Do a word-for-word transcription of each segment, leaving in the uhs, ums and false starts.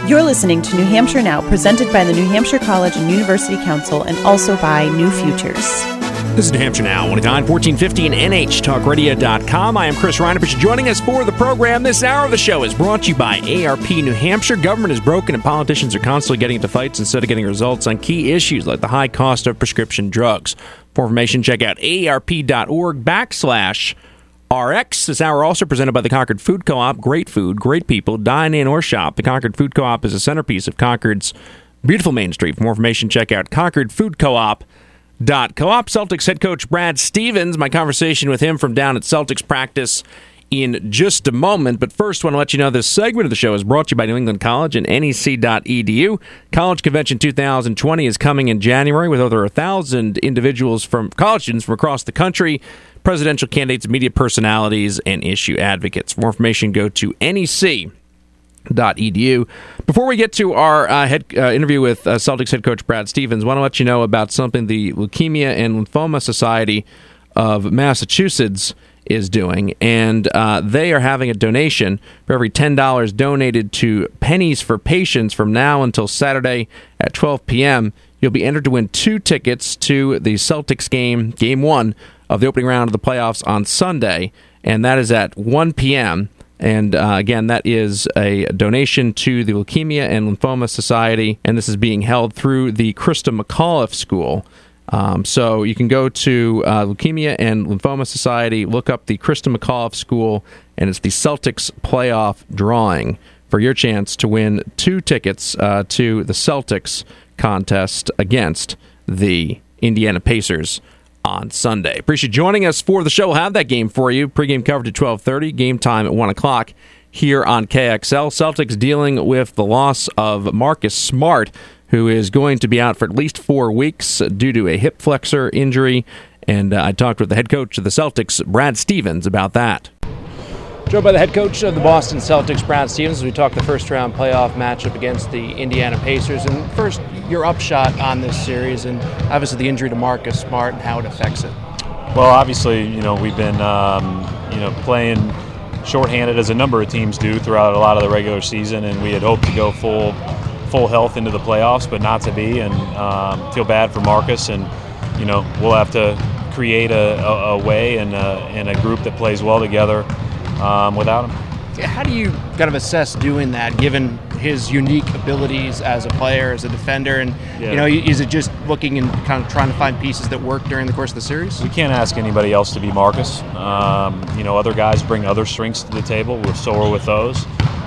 You're listening to New Hampshire Now, presented by the New Hampshire College and University Council and also by New Futures. This is New Hampshire Now, one oh nine, fourteen fifty and N H Talk Radio dot com. I am Chris Reinefich. Joining us for the program. This hour of the show is brought to you by A A R P New Hampshire. Government is broken and politicians are constantly getting into fights instead of getting results on key issues like the high cost of prescription drugs. For information, check out A A R P dot org backslash R X. This hour also presented by the Concord Food Co-op. Great food, great people. Dine in or shop. The Concord Food Co-op is a centerpiece of Concord's beautiful Main Street. For more information, check out Concord Food Co-op dot co-op. Celtics head coach Brad Stevens. My conversation with him from down at Celtics practice in just a moment. But first, I want to let you know this segment of the show is brought to you by New England College and N E C dot E D U. College Convention two thousand twenty is coming in January with over a thousand individuals from college students from across the country, presidential candidates, media personalities, and issue advocates. For more information, go to N E C dot E D U. Before we get to our uh, head, uh, interview with uh, Celtics head coach Brad Stevens, I want to let you know about something the Leukemia and Lymphoma Society of Massachusetts is doing, and uh, they are having a donation for every ten dollars donated to Pennies for Patients from now until Saturday at twelve p.m. You'll be entered to win two tickets to the Celtics game, game one of the opening round of the playoffs on Sunday, and that is at one p.m., And uh, again, that is a donation to the Leukemia and Lymphoma Society, and this is being held through the Krista McAuliffe School. Um, so you can go to uh, Leukemia and Lymphoma Society, look up the Krista McAuliffe School, and it's the Celtics playoff drawing for your chance to win two tickets uh, to the Celtics contest against the Indiana Pacers on Sunday. Appreciate you joining us for the show. We'll have that game for you. Pre-game coverage at twelve thirty, game time at one o'clock here on K X L. Celtics dealing with the loss of Marcus Smart, who is going to be out for at least four weeks due to a hip flexor injury. And uh, I talked with the head coach of the Celtics, Brad Stevens, about that. Joined by the head coach of the Boston Celtics, Brad Stevens, as we talk the first-round playoff matchup against the Indiana Pacers. And first, your upshot on this series, and obviously the injury to Marcus Smart and how it affects it. Well, obviously, you know, we've been, um, you know, playing shorthanded as a number of teams do throughout a lot of the regular season, and we had hoped to go full full health into the playoffs, but not to be, and um, feel bad for Marcus. And, you know, we'll have to create a, a, a way and a, and a group that plays well together Um, without him. How do you kind of assess doing that, given his unique abilities as a player, as a defender, and yeah. you know, is it just looking and kind of trying to find pieces that work during the course of the series? We can't ask anybody else to be Marcus. Um, you know, other guys bring other strengths to the table. We're sore with those,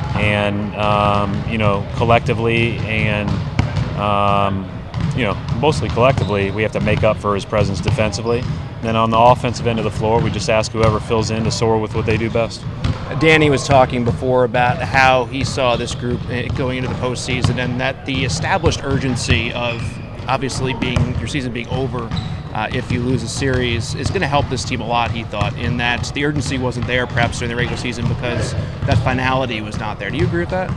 and um, you know, collectively and um, you know, mostly collectively, we have to make up for his presence defensively. Then on the offensive end of the floor, we just ask whoever fills in to soar with what they do best. Danny was talking before about how he saw this group going into the postseason, and that the established urgency of obviously being your season being over uh, if you lose a series is going to help this team a lot, he thought, in that the urgency wasn't there perhaps during the regular season because that finality was not there. Do you agree with that?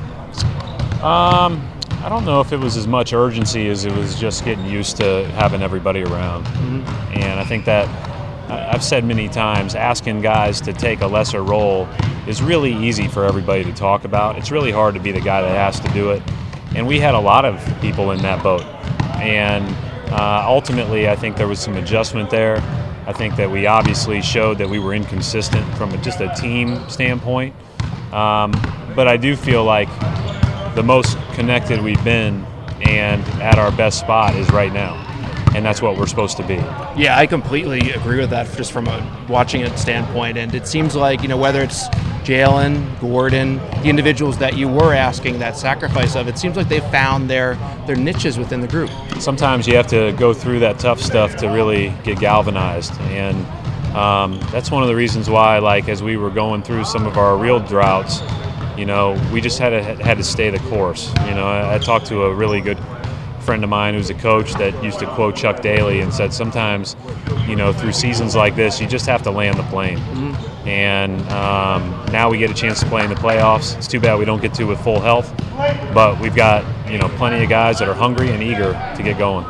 Um, I don't know if it was as much urgency as it was just getting used to having everybody around. Mm-hmm. And I think that I've said many times, asking guys to take a lesser role is really easy for everybody to talk about. It's really hard to be the guy that has to do it. And we had a lot of people in that boat. And uh, ultimately, I think there was some adjustment there. I think that we obviously showed that we were inconsistent from just a team standpoint. Um, but I do feel like the most connected we've been and at our best spot is right now. And that's what we're supposed to be. Yeah, I completely agree with that just from a watching it standpoint. And it seems like, you know, whether it's Jalen, Gordon, the individuals that you were asking that sacrifice of, it seems like they've found their, their niches within the group. Sometimes you have to go through that tough stuff to really get galvanized. And um, that's one of the reasons why, like, as we were going through some of our real droughts, you know, we just had to, had to stay the course. You know, I, I talked to a really good friend of mine who's a coach that used to quote Chuck Daly and said sometimes, you know, through seasons like this, you just have to land the plane. Mm-hmm. And um, now we get a chance to play in the playoffs. It's too bad we don't get to with full health, but we've got, you know, plenty of guys that are hungry and eager to get going.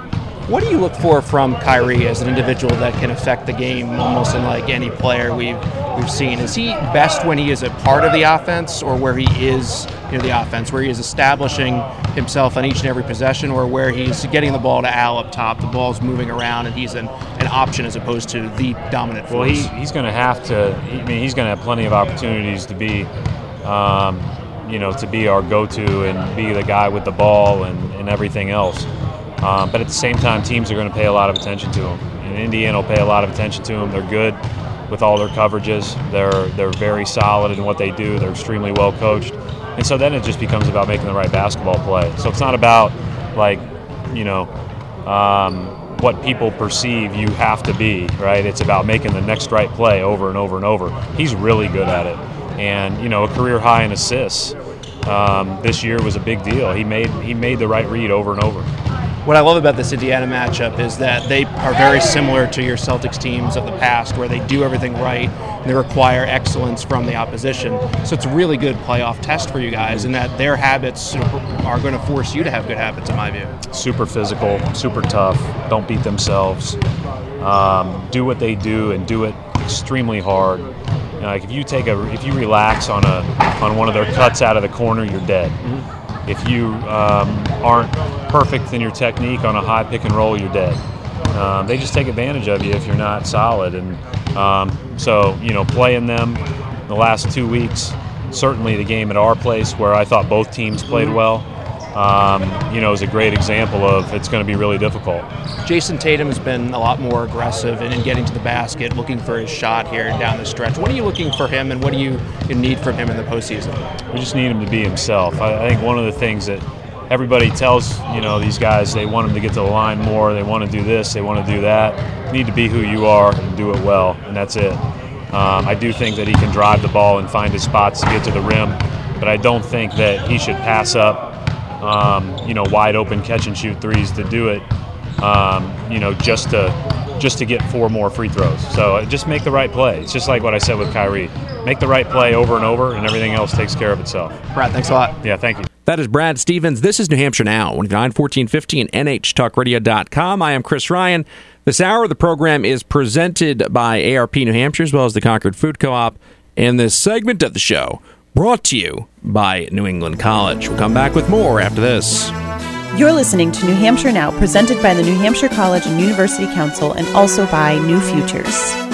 What do you look for from Kyrie as an individual that can affect the game almost in like any player we've we've seen? Is he best when he is a part of the offense, or where he is you know, the offense, where he is establishing himself on each and every possession, or where he's getting the ball to Al up top, the ball's moving around, and he's an, an option as opposed to the dominant force? Well, he, he's going to have to. I mean, he's going to have plenty of opportunities to be, um, you know, to be our go-to and be the guy with the ball and, and everything else. Um, but at the same time, teams are going to pay a lot of attention to him. And Indiana will pay a lot of attention to him. They're good with all their coverages. They're they're very solid in what they do. They're extremely well coached. And so then it just becomes about making the right basketball play. So it's not about, like, you know, um, what people perceive you have to be, right? It's about making the next right play over and over and over. He's really good at it. And, you know, a career high in assists um, this year was a big deal. He made he made the right read over and over. What I love about this Indiana matchup is that they are very similar to your Celtics teams of the past, where they do everything right and they require excellence from the opposition. So it's a really good playoff test for you guys, in that their habits are going to force you to have good habits, in my view. Super physical, super tough, don't beat themselves, um, do what they do and do it extremely hard. You know, like if you take a, if you relax on a on one of their cuts out of the corner, you're dead. Mm-hmm. If you um, aren't perfect in your technique on a high pick and roll, you're dead. Um, they just take advantage of you if you're not solid. And um, so, you know, playing them the last two weeks, certainly the game at our place where I thought both teams played well, um, you know, is a great example of it's going to be really difficult. Jason Tatum has been a lot more aggressive in, in getting to the basket, looking for his shot here down the stretch. What are you looking for him, and what do you need from him in the postseason? We just need him to be himself. I, I think one of the things that everybody tells, you know, these guys, they want him to get to the line more, they want to do this, they want to do that. You need to be who you are and do it well, and that's it. Um, I do think that he can drive the ball and find his spots to get to the rim, but I don't think that he should pass up, um, you know, wide open catch and shoot threes to do it, um, you know, just to just to get four more free throws. So just make the right play. It's just like what I said with Kyrie. Make the right play over and over, and everything else takes care of itself. Brad, thanks a lot. Yeah, thank you. That is Brad Stevens. This is New Hampshire Now, nine fourteen fifty and N H talk radio dot com. I am Chris Ryan. This hour of the program is presented by A R P New Hampshire, as well as the Concord Food Co-op. And this segment of the show brought to you by New England College. We'll come back with more after this. You're listening to New Hampshire Now, presented by the New Hampshire College and University Council, and also by New Futures.